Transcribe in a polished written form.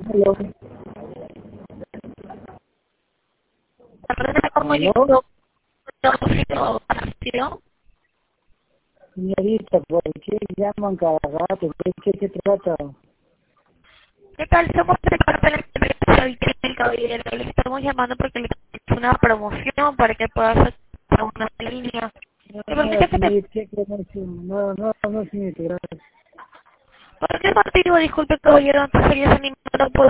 Aló. ¿Aló? Señorita, ¿por qué llaman cada rato? ¿Qué se trata? ¿Qué tal? Somos de parte de la empresa del caballero. Le estamos llamando porque le hicimos una promoción para que pueda hacer una línea. ¿Y por qué, Señorita, ¿qué promoción? No, señorita, gracias. por qué motivo, disculpe caballero, antes sería ese número?